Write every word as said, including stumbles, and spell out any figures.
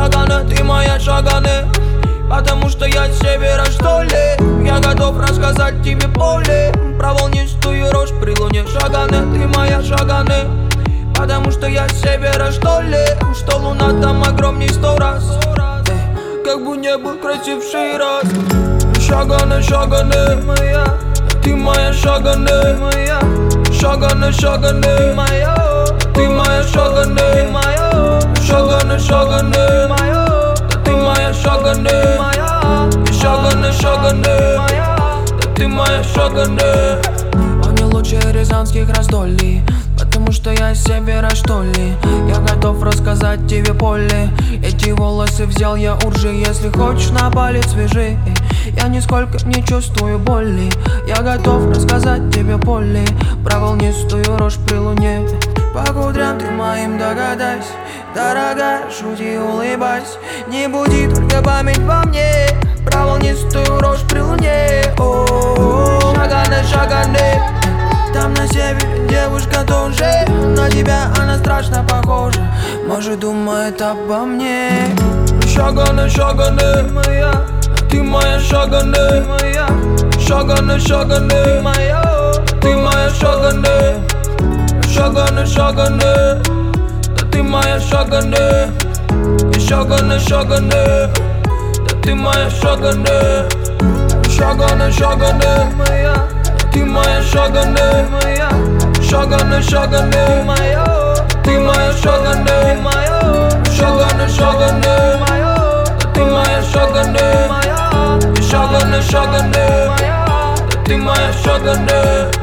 шаганы, ты моя шаганы. Потому что я с севера, что ли? Я готов рассказать тебе поле про волнистую рожь при луне. Шаганы, ты моя шаганы. Потому что я с севера, что ли? Что луна там огромней сто раз. Эй, как бы не был красивший раз. Шаганы, шаганы, моя, ты моя шаганы, моя. Шаганы, шаганы, моя, ты моя шаганы, моя. Шаганы, шаганы, моя, ты моя шаганы, моя. Шаганы, шаганы, моя, ты моя шаганы. Он не лучше рязанских раздолий, потому что я с севера, что ли? Я готов рассказать тебе поле. Эти волосы взял я уржи. Если хочешь, на палец вяжи. Я нисколько не чувствую боли. Я готов рассказать тебе поле про волнистую рожь при луне. По кудрям ты моим догадайся, дорогая, шути, улыбайся. Не буди только память во мне про волнистую рожь при луне. О-о-о, шаганы, шаганы. Там на севере девушка тоже. На тебя она страшно похожа. Может, думает обо мне. Шаганы, шаганы, моя, ты моя шаганы, моя. Шаганы, шаганы, моя, ты моя шаганы. Шаганы, шаганы, да ты моя шаганы. И шаганы, шаганы, да ты моя шаганы. Шаганы, шаганы, моя, ты моя шаганы, моя. Шаганы, шаганы, моя, ты моя шаганы, моя. Шаганы, шаганы, моя, ты моя шаганы, моя. Шаганы, шаганы, моя, ты моя шаганы.